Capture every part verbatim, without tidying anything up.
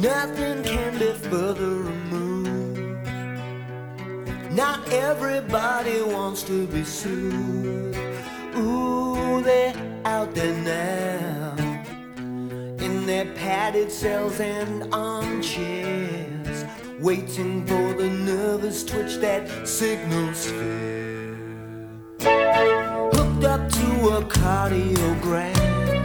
Nothing can be further removed. Not everybody wants to be soothed. Ooh, they're out there now, in their padded cells and armchairs, waiting for the nervous twitch that signals fear. Hooked up to a cardiogram,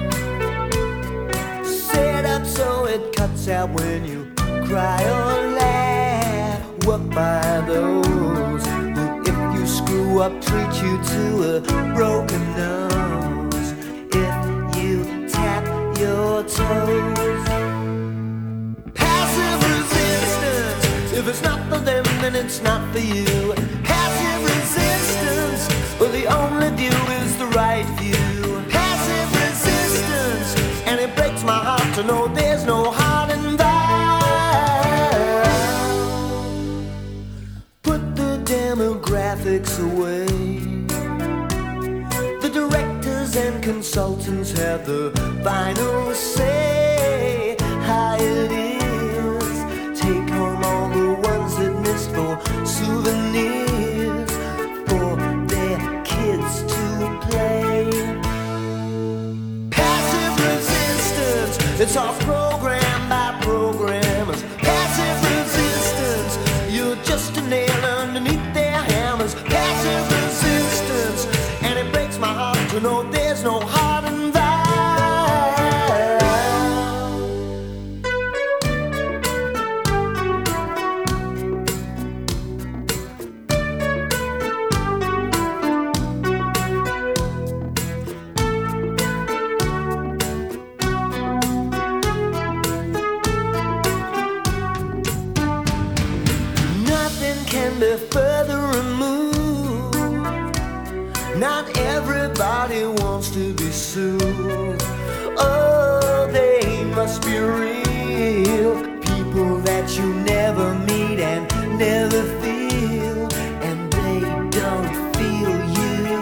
set up so it cuts out when you cry or laugh. Worked by those who, if you screw up, treat you to a broken nose. If you tap your toes, passive resistance. If it's not for them, then it's not for you. Passive resistance, well, the only view is the right view. Passive resistance, and it breaks my heart to know there's no heart involved. Put the demographics away. The directors and consultants have the final say. How it is, take home all the ones that missed for souvenirs for their kids to play. Passive resistance, it's all programmed by programmers. Passive resistance, you're just a nail underneath their hammers. Passive resistance, and it breaks my heart to know there's no heart involved. Nothing can be further removed. Not everybody wants to be soothed. Oh, they must be real. People that you never meet and never feel, and they don't feel you.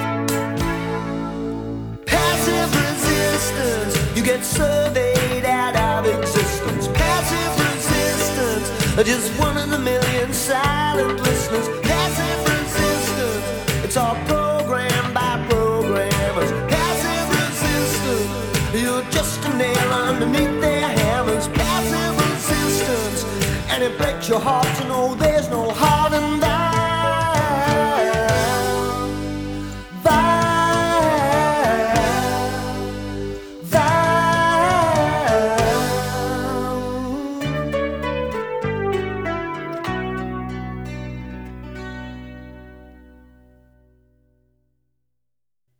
Passive resistance, you get surveyed out of existence. Passive resistance, just one in a million silent listeners. Passive resistance, it's all programmed by programmers. Passive resistance, you're just a nail underneath their hammers. Passive resistance, and it breaks your heart to know that